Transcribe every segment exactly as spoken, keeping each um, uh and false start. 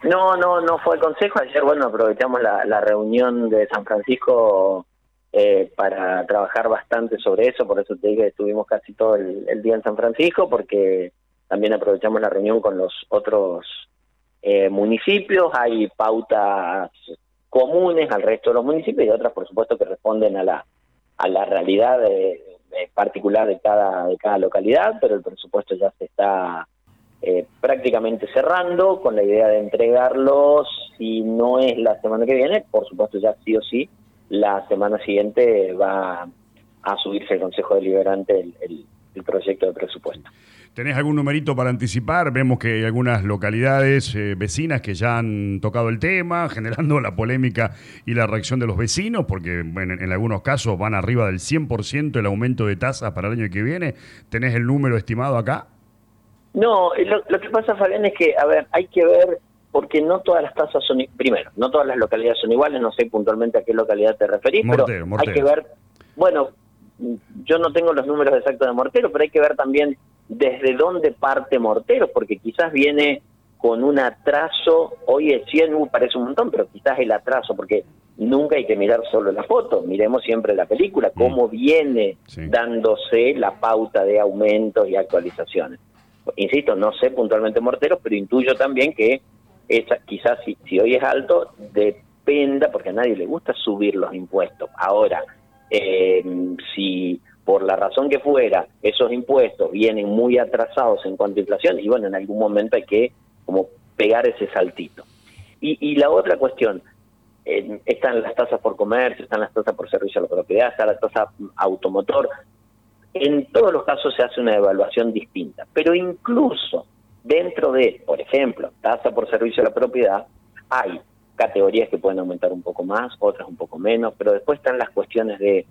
No, no, no fue el consejo. Ayer, bueno, aprovechamos la, la reunión de San Francisco eh, para trabajar bastante sobre eso, por eso te dije que estuvimos casi todo el, el día en San Francisco, porque también aprovechamos la reunión con los otros eh, municipios. Hay pautas comunes al resto de los municipios y otras, por supuesto, que responden a la a la realidad de, de particular de cada de cada localidad, pero el presupuesto ya se está Eh, prácticamente cerrando, con la idea de entregarlos, si no es la semana que viene, por supuesto ya sí o sí, la semana siguiente va a subirse el Consejo Deliberante el, el, el proyecto de presupuesto. ¿Tenés algún numerito para anticipar? Vemos que hay algunas localidades eh, vecinas que ya han tocado el tema, generando la polémica y la reacción de los vecinos, porque bueno, en algunos casos van arriba del cien por ciento el aumento de tasas para el año que viene. ¿Tenés el número estimado acá? No, lo, lo que pasa, Fabián, es que, a ver, hay que ver, porque no todas las tasas son, primero, no todas las localidades son iguales, no sé puntualmente a qué localidad te referís, Mortero, pero Mortero. hay que ver, bueno, yo no tengo los números exactos de Mortero, pero hay que ver también desde dónde parte Mortero, porque quizás viene con un atraso, hoy es cien, uh, parece un montón, pero quizás el atraso, porque nunca hay que mirar solo la foto, miremos siempre la película, cómo mm. viene sí. dándose la pauta de aumentos y actualizaciones. Insisto, no sé puntualmente Morteros, pero intuyo también que esa, quizás si, si hoy es alto, dependa, porque a nadie le gusta subir los impuestos. Ahora, eh, si por la razón que fuera, esos impuestos vienen muy atrasados en cuanto a inflación, y bueno, en algún momento hay que como pegar ese saltito. Y, y la otra cuestión, eh, están las tasas por comercio, están las tasas por servicio a la propiedad, está la tasa automotor. En todos los casos se hace una evaluación distinta, pero incluso dentro de, por ejemplo, tasa por servicio a la propiedad, hay categorías que pueden aumentar un poco más, otras un poco menos, pero después están las cuestiones de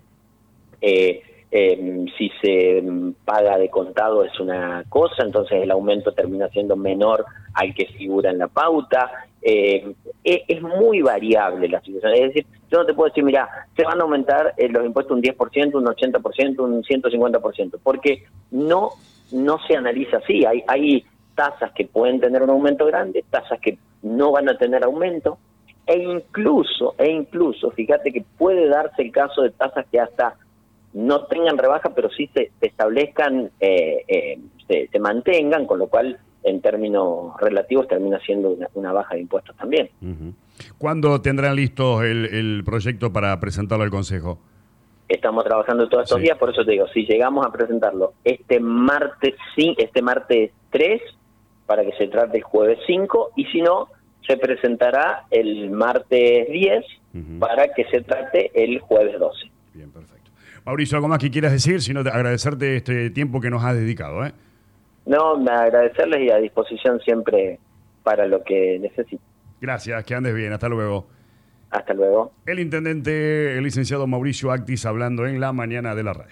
eh, eh, si se paga de contado es una cosa, entonces el aumento termina siendo menor al que figura en la pauta. Eh, es, es muy variable la situación, es decir, yo no te puedo decir, mira, se van a aumentar eh, los impuestos un diez por ciento, un ochenta por ciento, un ciento cincuenta por ciento, porque no no se analiza así. Hay, hay tasas que pueden tener un aumento grande, tasas que no van a tener aumento, e incluso, e incluso, fíjate que puede darse el caso de tasas que hasta no tengan rebaja, pero sí se, se establezcan, eh, eh, se, se mantengan, con lo cual en términos relativos termina siendo una, una baja de impuestos también. Uh-huh. ¿Cuándo tendrán listo el, el proyecto para presentarlo al Consejo? Estamos trabajando todos estos sí. días, por eso te digo, si llegamos a presentarlo este martes este martes tres, para que se trate el jueves cinco, y si no, se presentará el martes diez, uh-huh. para que se trate el jueves doce. Bien, perfecto. Mauricio, ¿algo más que quieras decir? Sino agradecerte este tiempo que nos has dedicado, ¿eh? No, agradecerles y a disposición siempre para lo que necesiten. Gracias, que andes bien, hasta luego. Hasta luego. El intendente, el licenciado Mauricio Actis, hablando en la mañana de la radio.